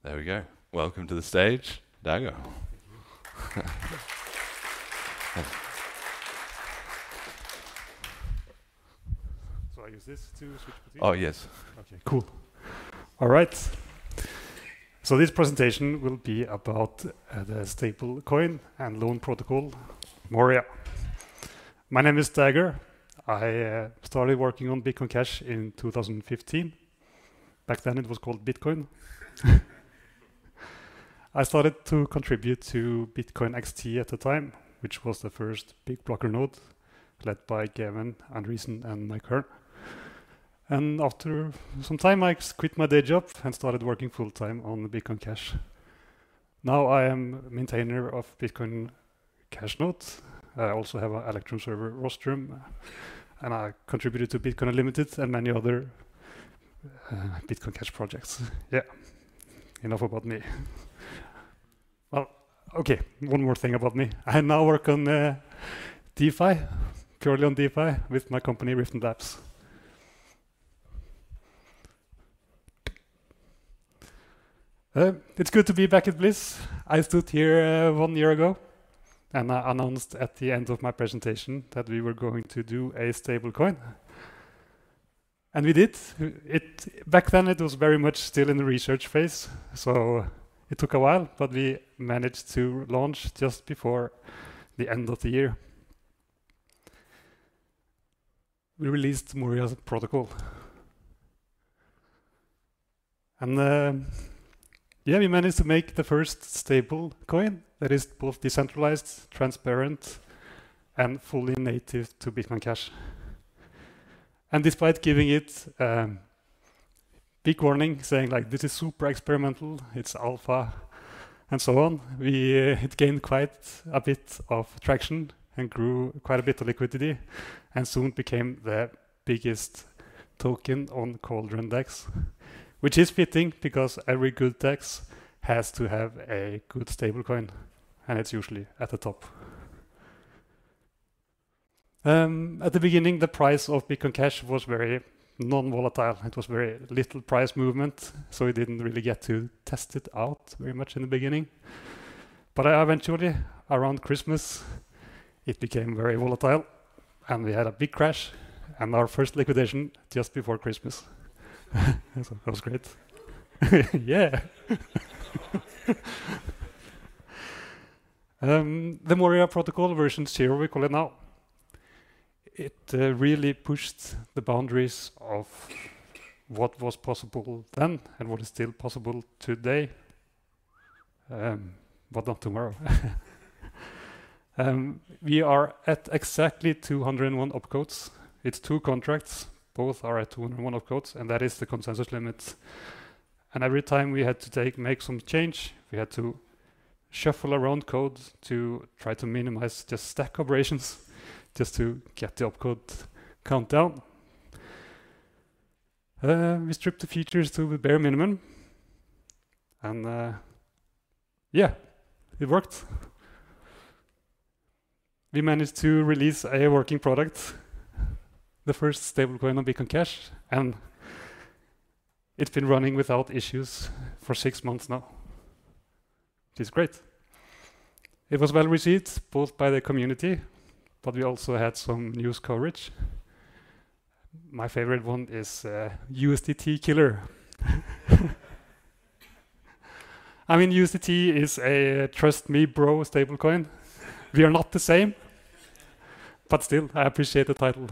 There we go. Welcome to the stage, Dago. So I use this to switch between? Oh, yes. Okay, cool. All right. So this presentation will be about the stable coin and loan protocol, Moria. My name is Dagger. I started working on Bitcoin Cash in 2015. Back then it was called Bitcoin. I started to contribute to Bitcoin XT at the time, which was the first big blocker node led by Gavin, Andreessen, and Mike Hearn. And after some time, I quit my day job and started working full-time on Bitcoin Cash. Now I am maintainer of Bitcoin Cash Node. I also have an Electrum server rostrum, and I contributed to Bitcoin Unlimited and many other Bitcoin Cash projects. Yeah, enough about me. Well, okay, one more thing about me. I now work on DeFi, purely on DeFi, with my company Riften Labs. It's good to be back at Bliss. I stood here 1 year ago and I announced at the end of my presentation that we were going to do a stable coin. And we did. Back then it was very much still in the research phase, so it took a while, but we managed to launch just before the end of the year. We released Moria's protocol. And yeah, we managed to make the first stable coin that is both decentralized, transparent, and fully native to Bitcoin Cash. And despite giving it big warning, saying like this is super experimental, it's alpha, and so on, it gained quite a bit of traction and grew quite a bit of liquidity, and soon became the biggest token on Cauldron DEX. Which is fitting because every good DEX has to have a good stablecoin, and it's usually at the top. At the beginning, the price of Bitcoin Cash was very non-volatile. It was very little price movement, so we didn't really get to test it out very much in the beginning. But eventually, around Christmas, it became very volatile, and we had a big crash, and our first liquidation just before Christmas. So that was great. Yeah. The Moria protocol version 0, we call it now. It really pushed the boundaries of what was possible then and what is still possible today, but not tomorrow. We are at exactly 201 opcodes. It's 2 contracts. Both are at 201 opcodes, and that is the consensus limit. And every time we had to make some change, we had to shuffle around code to try to minimize just stack operations, just to get the opcode count down. We stripped the features to the bare minimum, and yeah, it worked. We managed to release a working product, the first stablecoin on Bitcoin Cash, and it's been running without issues for 6 months now, which is great. It was well received both by the community, but we also had some news coverage. My favorite one is USDT killer. I mean, USDT is a trust me bro stablecoin. We are not the same, but still, I appreciate the title.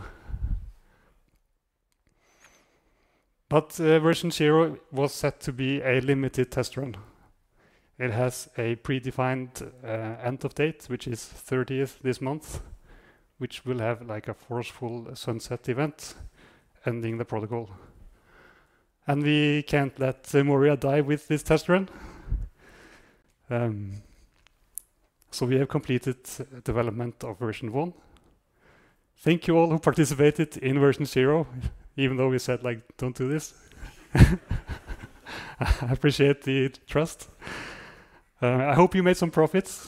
But version 0 was set to be a limited test run. It has a predefined end of date, which is 30th this month, which will have like a forceful sunset event ending the protocol. And we can't let Moria die with this test run. So we have completed development of version 1. Thank you all who participated in version 0. Even though we said, like, don't do this. I appreciate the trust. I hope you made some profits.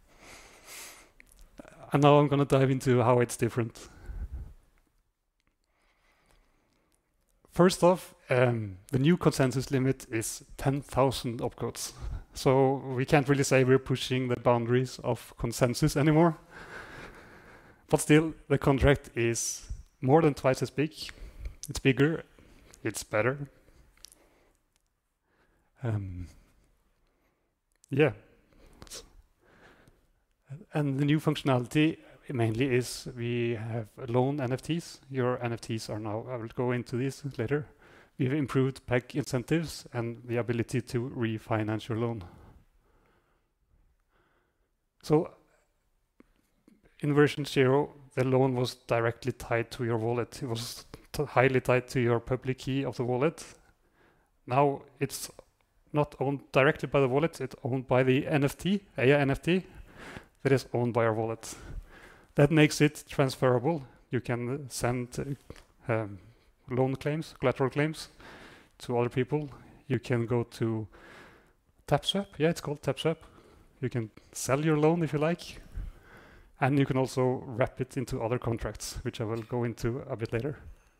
And now I'm going to dive into how it's different. First off, the new consensus limit is 10,000 opcodes. So we can't really say we're pushing the boundaries of consensus anymore. But still, the contract is more than twice as big. It's bigger, it's better. Yeah. And the new functionality mainly is we have loan NFTs. Your NFTs are now, I will go into this later. We've improved PEG incentives and the ability to refinance your loan. So in version 0, the loan was directly tied to your wallet. It was highly tied to your public key of the wallet. Now it's not owned directly by the wallet, it's owned by the NFT, EIA NFT, that is owned by our wallet. That makes it transferable. You can send loan claims, collateral claims to other people. You can go to TapSwap. Yeah, it's called TapSwap. You can sell your loan if you like. And you can also wrap it into other contracts, which I will go into a bit later.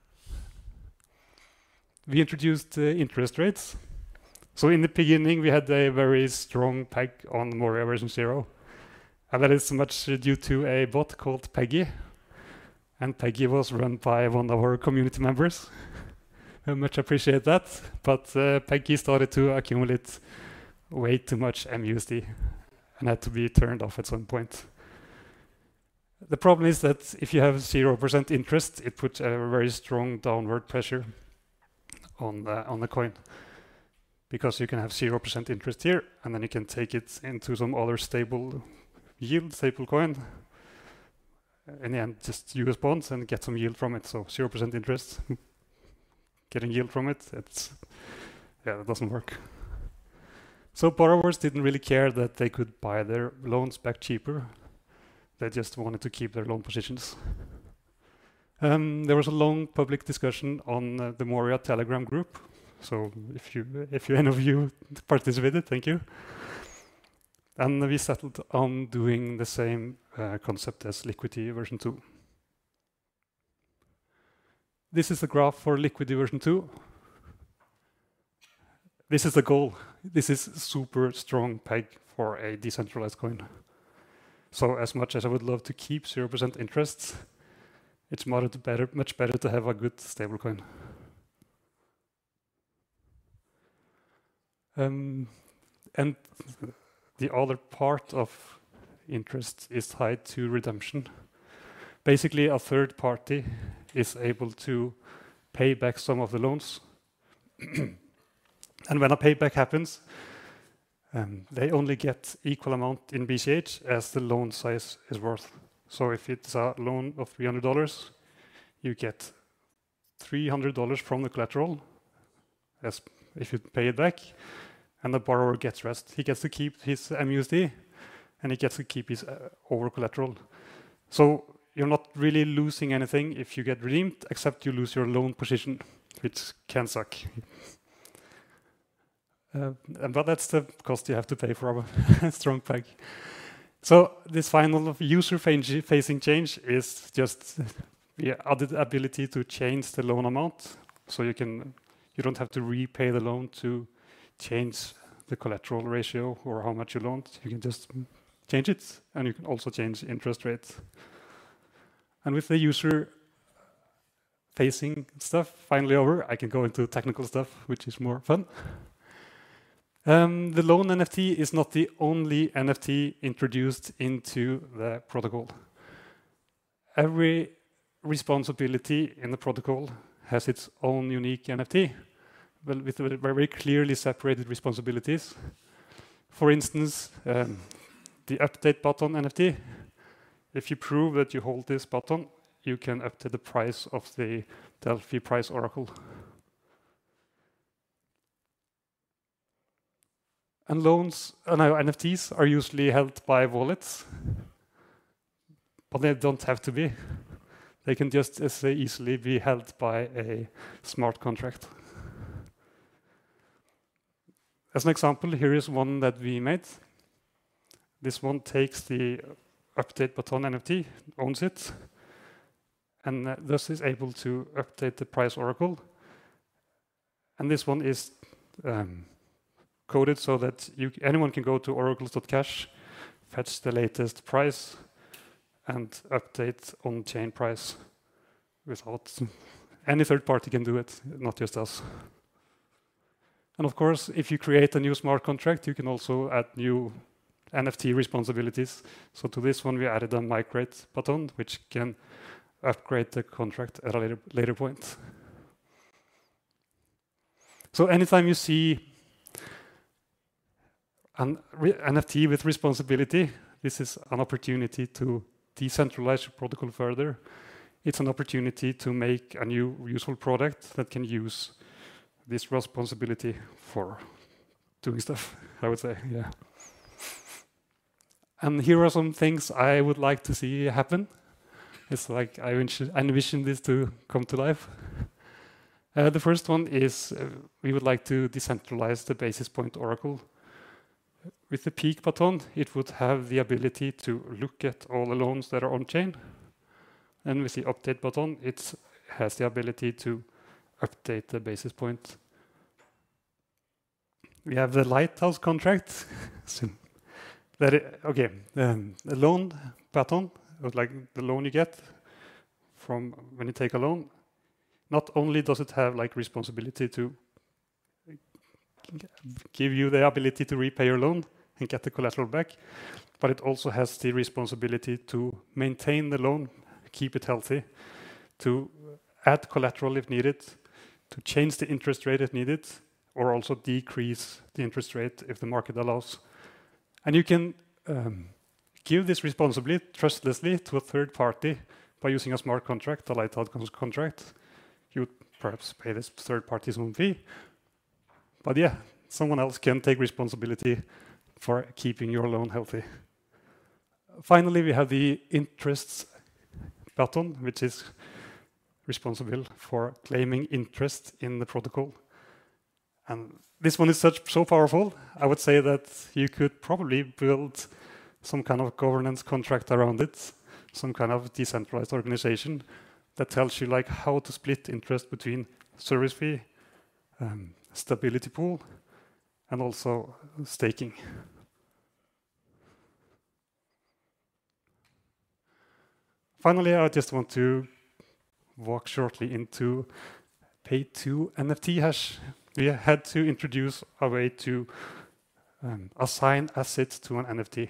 We introduced interest rates. So in the beginning, we had a very strong peg on Moria version 0. And that is much due to a bot called Peggy. And Peggy was run by one of our community members. I much appreciate that. But Peggy started to accumulate way too much MUSD and had to be turned off at some point. The problem is that if you have 0% interest, it puts a very strong downward pressure on the coin. Because you can have 0% interest here, and then you can take it into some other stable yield, stable coin. In the end, just US bonds and get some yield from it. So 0% interest, getting yield from it, that doesn't work. So borrowers didn't really care that they could buy their loans back cheaper. They just wanted to keep their loan positions. There was a long public discussion on the Moria Telegram group. So if any of you participated, thank you. And we settled on doing the same concept as Liquidity version 2. This is the graph for Liquidity version 2. This is the goal. This is super strong peg for a decentralized coin. So as much as I would love to keep 0% interest, it's much better to have a good stablecoin. And the other part of interest is tied to redemption. Basically, a third party is able to pay back some of the loans. And when a payback happens, they only get equal amount in BCH as the loan size is worth. So if it's a loan of $300, you get $300 from the collateral as if you pay it back, and the borrower gets rest. He gets to keep his MUSD, and he gets to keep his over collateral. So you're not really losing anything if you get redeemed, except you lose your loan position, which can suck. But that's the cost you have to pay for a strong peg. So this final user-facing change is just the added ability to change the loan amount. So you don't have to repay the loan to change the collateral ratio or how much you loaned. You can just change it, and you can also change interest rates. And with the user-facing stuff finally over, I can go into technical stuff, which is more fun. The loan NFT is not the only NFT introduced into the protocol. Every responsibility in the protocol has its own unique NFT, well, with very clearly separated responsibilities. For instance, the update button NFT. If you prove that you hold this button, you can update the price of the Delphi price oracle. And NFTs are usually held by wallets, but they don't have to be. They can just as easily be held by a smart contract. As an example, here is one that we made. This one takes the update button NFT, owns it, and thus is able to update the price oracle And this one is coded so that anyone can go to oracles.cash, fetch the latest price, and update on-chain price without any third party can do it, not just us. And of course, if you create a new smart contract, you can also add new NFT responsibilities. So to this one, we added a migrate button, which can upgrade the contract at a later point. So anytime you see an NFT with responsibility, this is an opportunity to decentralize your protocol further. It's an opportunity to make a new useful product that can use this responsibility for doing stuff, I would say, yeah. And here are some things I would like to see happen. It's like I envision this to come to life. The first one is we would like to decentralize the basis point oracle. With the peak button, it would have the ability to look at all the loans that are on-chain. And with the update button, it has the ability to update the basis point. We have the lighthouse contract. The loan button, like the loan you get from when you take a loan. Not only does it have like responsibility to give you the ability to repay your loan and get the collateral back, but it also has the responsibility to maintain the loan, keep it healthy, to add collateral if needed, to change the interest rate if needed, or also decrease the interest rate if the market allows. And you can give this responsibility trustlessly to a third party by using a smart contract, a lighthouse contract. You would perhaps pay this third party some fee. But yeah, someone else can take responsibility for keeping your loan healthy. Finally, we have the interests button, which is responsible for claiming interest in the protocol. And this one is so powerful, I would say that you could probably build some kind of governance contract around it, some kind of decentralized organization that tells you like how to split interest between service fee, stability pool, and also staking. Finally, I just want to walk shortly into pay-to NFT hash. We had to introduce a way to assign assets to an NFT.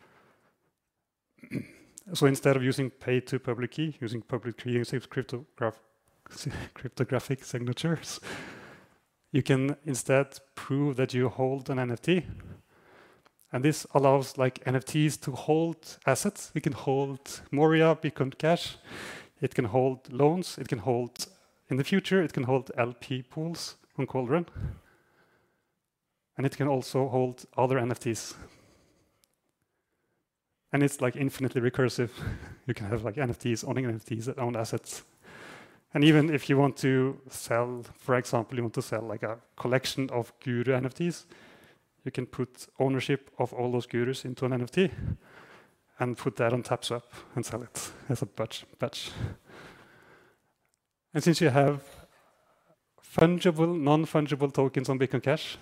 So instead of using pay to public key, using public key using cryptographic signatures, you can instead prove that you hold an NFT. And this allows like NFTs to hold assets. We can hold Moria, Bitcoin Cash. It can hold loans. It can hold, in the future, it can hold LP pools on Cauldron. And it can also hold other NFTs. And it's like infinitely recursive. You can have like NFTs owning NFTs that own assets. And even if you want to sell, for example, you want to sell like a collection of Guru NFTs, you can put ownership of all those Gurus into an NFT and put that on TapSwap and sell it as a batch. And since you have fungible, non-fungible tokens on Bitcoin Cash,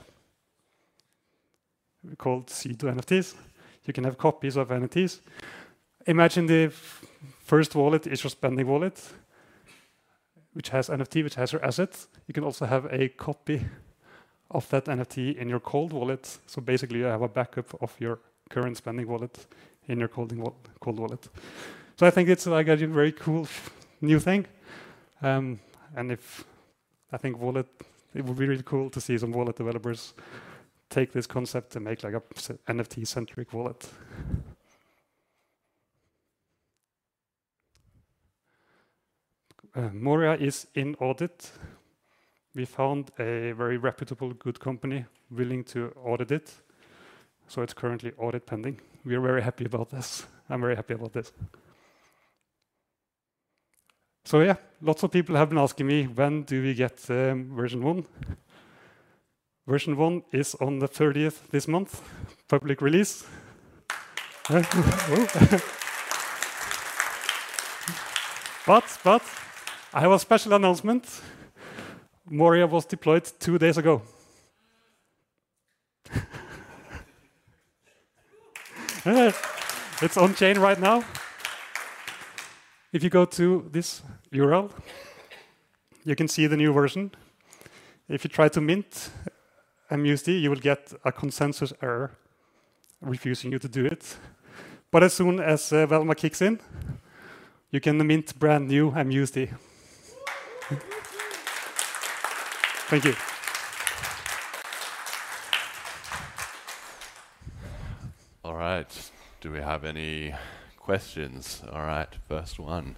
called pseudo NFTs, you can have copies of NFTs. Imagine the first wallet is your spending wallet, which has NFT, which has your assets. You can also have a copy of that NFT in your cold wallet. So basically you have a backup of your current spending wallet in your cold wallet. So I think it's like a very cool new thing. And I think it would be really cool to see some wallet developers take this concept and make like a NFT-centric wallet. Moria is in audit. We found a very reputable, good company willing to audit it. So it's currently audit pending. We are very happy about this. I'm very happy about this. So yeah, lots of people have been asking me, when do we get version 1? Version 1 is on the 30th this month, public release. But I have a special announcement. Moria was deployed 2 days ago. It's on chain right now. If you go to this URL, you can see the new version. If you try to mint MUSD, you will get a consensus error refusing you to do it. But as soon as Velma kicks in, you can mint brand new MUSD. Thank you. All right. Do we have any questions? All right. First one.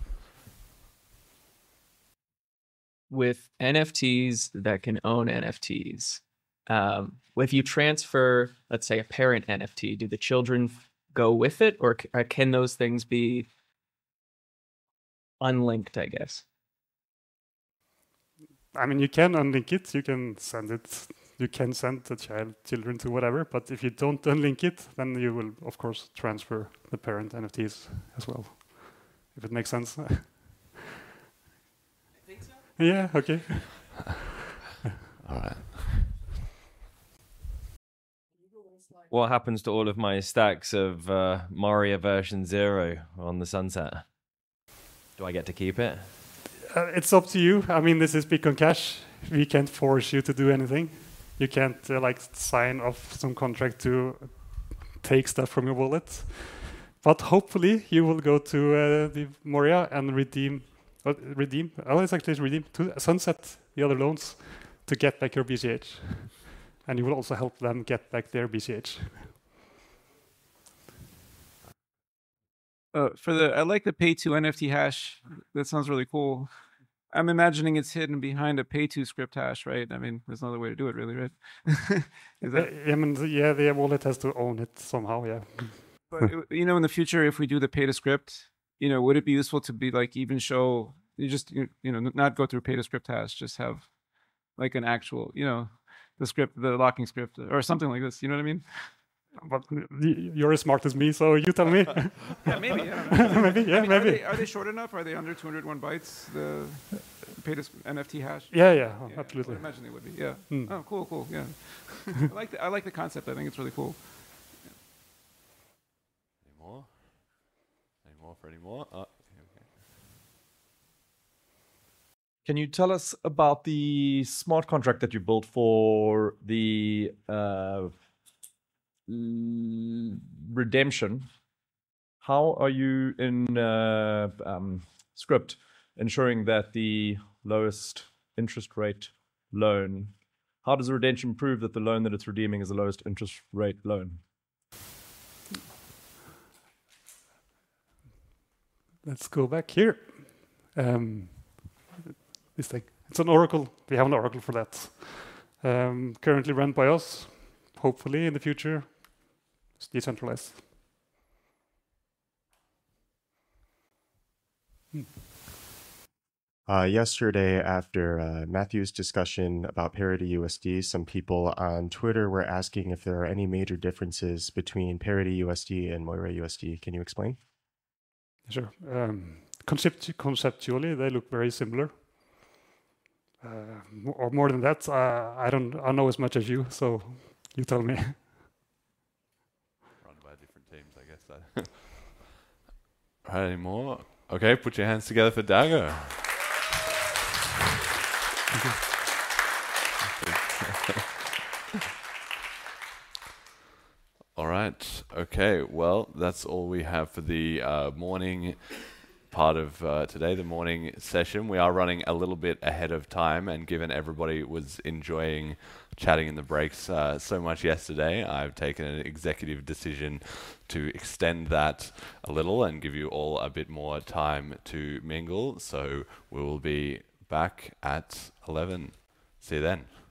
With NFTs that can own NFTs, if you transfer, let's say, a parent NFT, do the children go with it, or can those things be unlinked, I guess? I mean, you can unlink it. You can send it. You can send the children to whatever. But if you don't unlink it, then you will, of course, transfer the parent NFTs as well. If it makes sense. I think so. Yeah. Okay. All right. What happens to all of my stacks of Moria version 0 on the sunset? Do I get to keep it? It's up to you. I mean, this is Bitcoin Cash. We can't force you to do anything. You can't sign off some contract to take stuff from your wallet. But hopefully you will go to the Moria and redeem. It's actually redeem to sunset the other loans to get back your BCH, and you will also help them get back their BCH. I like the pay to NFT hash. That sounds really cool. I'm imagining it's hidden behind a pay to script hash, right? I mean, there's no other way to do it, really, right? Is that? The wallet has to own it somehow, yeah. But in the future, if we do the pay to script, would it be useful to be even show not go through pay to script hash, just have an actual, the script, the locking script, or something like this. You know what I mean? But you're as smart as me, so you tell me. Yeah, maybe. Yeah, maybe. Are they short enough? Are they under 201 bytes? The pay to NFT hash? Yeah, absolutely. I would imagine they would be. Yeah. Mm. Oh, cool. Yeah. I like the concept. I think it's really cool. Any more? Any more for any more? Okay. Can you tell us about the smart contract that you built for the redemption? How are you in script ensuring that the lowest interest rate loan, how does the redemption prove that the loan that it's redeeming is the lowest interest rate loan? Let's go back here. This thing. It's an Oracle. We have an Oracle for that. Currently run by us. Hopefully in the future, it's decentralized. Yesterday, after Matthew's discussion about Parity USD, some people on Twitter were asking if there are any major differences between Parity USD and Moira USD. Can you explain? Sure. Conceptually, they look very similar. Or more than that, I know as much as you, so you tell me. Run by different teams, I guess. All right, any more? Okay, put your hands together for Dago. All right. Okay. Well, that's all we have for the morning part of today, the morning session. We are running a little bit ahead of time, and given everybody was enjoying chatting in the breaks so much yesterday, I've taken an executive decision to extend that a little and give you all a bit more time to mingle. So we will be back at 11. See you then.